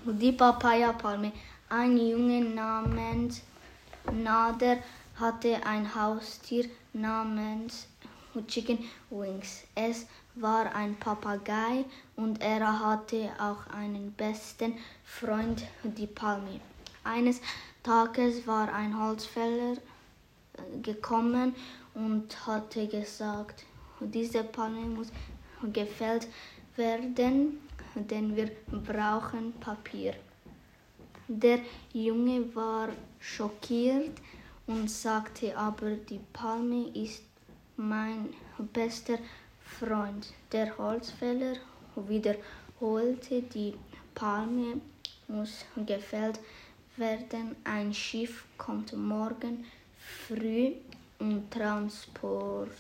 Die Papaya-Palme. Ein Junge namens Nader hatte ein Haustier namens Chicken Wings. Es war ein Papagei und er hatte auch einen besten Freund, die Palme. Eines Tages war ein Holzfäller gekommen und hatte gesagt, diese Palme muss gefällt werden, denn wir brauchen Papier. Der Junge war schockiert und sagte, aber die Palme ist mein bester Freund. Der Holzfäller wiederholte, die Palme muss gefällt werden. Ein Schiff kommt morgen früh und transportiert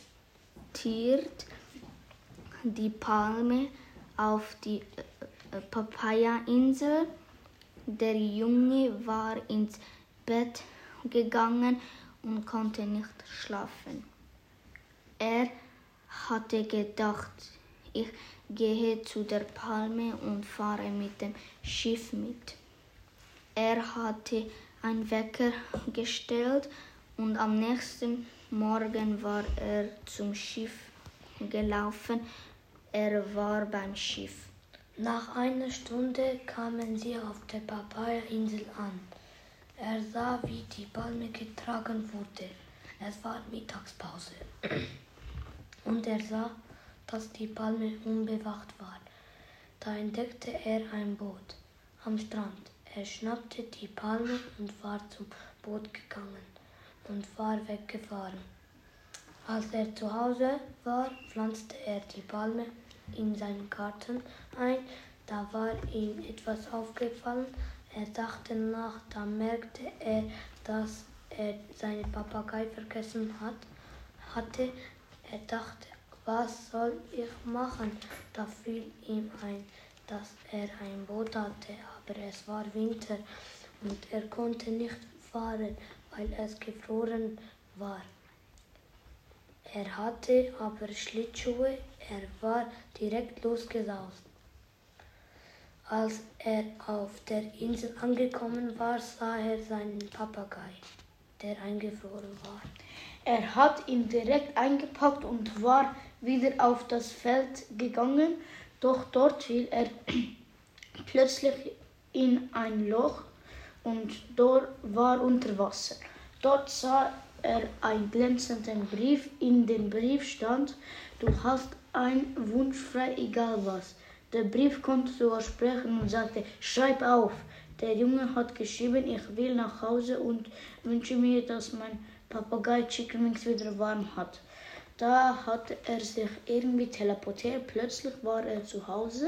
die Palme auf die Papaya-Insel. Der Junge war ins Bett gegangen und konnte nicht schlafen. Er hatte gedacht, ich gehe zu der Palme und fahre mit dem Schiff mit. Er hatte einen Wecker gestellt und am nächsten Morgen war er zum Schiff gelaufen. Er war beim Schiff. Nach einer Stunde kamen sie auf der Papaya-Insel an. Er sah, wie die Palme getragen wurde. Es war Mittagspause. Und er sah, dass die Palme unbewacht war. Da entdeckte er ein Boot am Strand. Er schnappte die Palme und war zum Boot gegangen und war weggefahren. Als er zu Hause war, pflanzte er die Palme in seinen Garten ein. Da war ihm etwas aufgefallen. Er dachte nach, da merkte er, dass er seinen Papagei vergessen hatte. Er dachte, was soll ich machen? Da fiel ihm ein, dass er ein Boot hatte, aber es war Winter und er konnte nicht fahren, weil es gefroren war. Er hatte aber Schlittschuhe, er war direkt losgesaust. Als er auf der Insel angekommen war, sah er seinen Papagei, der eingefroren war. Er hat ihn direkt eingepackt und war wieder auf das Feld gegangen, doch dort fiel er plötzlich in ein Loch und dort war unter Wasser. Dort sah er einen glänzenden Brief. In dem Brief stand, du hast einen Wunsch frei, egal was. Der Brief konnte sogar sprechen und sagte, schreib auf. Der Junge hat geschrieben, ich will nach Hause und wünsche mir, dass mein Papagei Chicken Wings wieder warm hat. Da hat er sich irgendwie teleportiert. Plötzlich war er zu Hause.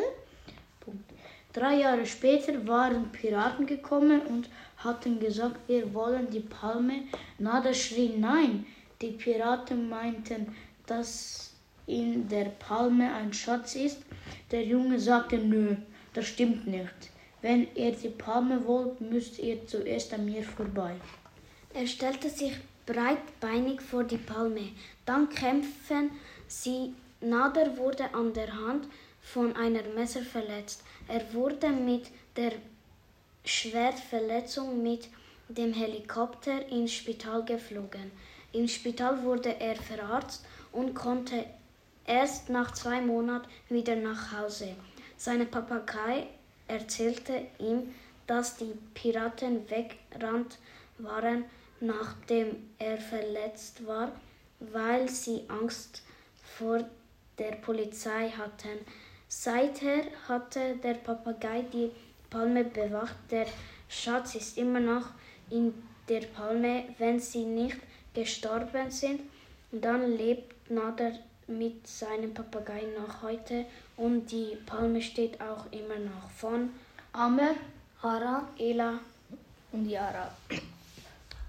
3 Jahre später waren Piraten gekommen und hatten gesagt, wir wollen die Palme. Nader schrie nein. Die Piraten meinten, dass in der Palme ein Schatz ist. Der Junge sagte, nö, das stimmt nicht. Wenn ihr die Palme wollt, müsst ihr zuerst an mir vorbei. Er stellte sich breitbeinig vor die Palme. Dann kämpften sie. Nader wurde an der Hand von einem Messer verletzt. Er wurde mit der Schwertverletzung mit dem Helikopter ins Spital geflogen. Im Spital wurde er verarztet und konnte erst nach 2 Monaten wieder nach Hause. Sein Papagei erzählte ihm, dass die Piraten weggerannt waren, nachdem er verletzt war, weil sie Angst vor der Polizei hatten. Seither hatte der Papagei die Palme bewacht. Der Schatz ist immer noch in der Palme. Wenn sie nicht gestorben sind, dann lebt Nader mit seinem Papagei noch heute und die Palme steht auch immer noch. Von Amer, Ara, Ela und Yara.